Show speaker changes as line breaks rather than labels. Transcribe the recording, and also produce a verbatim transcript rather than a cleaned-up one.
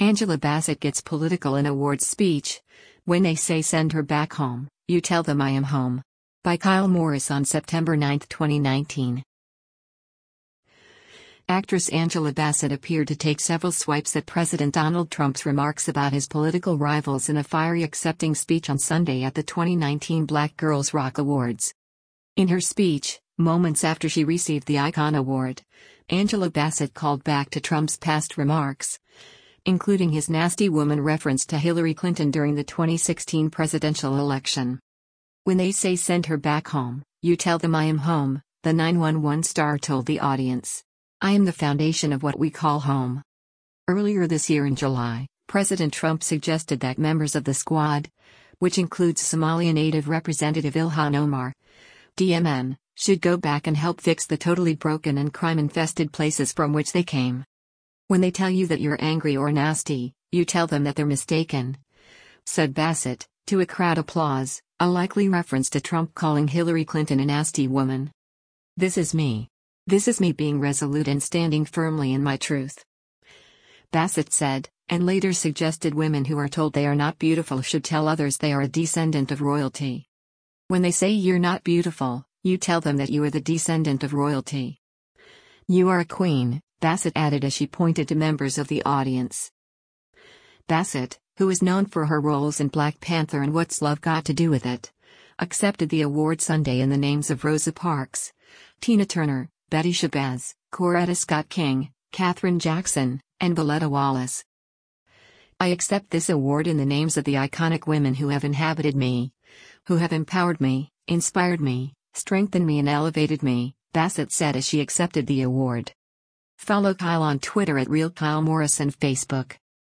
Angela Bassett gets political in awards speech. When they say send her back home, you tell them I am home. By Kyle Morris on September ninth, twenty nineteen. Actress Angela Bassett appeared to take several swipes at President Donald Trump's remarks about his political rivals in a fiery accepting speech on Sunday at the twenty nineteen Black Girls Rock Awards. In her speech, moments after she received the Icon Award, Angela Bassett called back to Trump's past remarks, including his nasty woman reference to Hillary Clinton during the twenty sixteen presidential election. When they say send her back home, you tell them I am home, the nine one one star told the audience. I am the foundation of what we call home. Earlier this year in July, President Trump suggested that members of the Squad, which includes Somalia native Representative Ilhan Omar, D M N, should go back and help fix the totally broken and crime-infested places from which they came. When they tell you that you're angry or nasty, you tell them that they're mistaken, said Bassett, to a crowd applause, a likely reference to Trump calling Hillary Clinton a nasty woman. This is me. This is me being resolute and standing firmly in my truth, Bassett said, and later suggested women who are told they are not beautiful should tell others they are a descendant of royalty. When they say you're not beautiful, you tell them that you are the descendant of royalty. You are a queen, Bassett added as she pointed to members of the audience. Bassett, who is known for her roles in Black Panther and What's Love Got to Do with It, accepted the award Sunday in the names of Rosa Parks, Tina Turner, Betty Shabazz, Coretta Scott King, Katherine Jackson, and Valletta Wallace. I accept this award in the names of the iconic women who have inhabited me, who have empowered me, inspired me, strengthened me and elevated me, Bassett said as she accepted the award. Follow Kyle on Twitter at Real Kyle Morris and Facebook.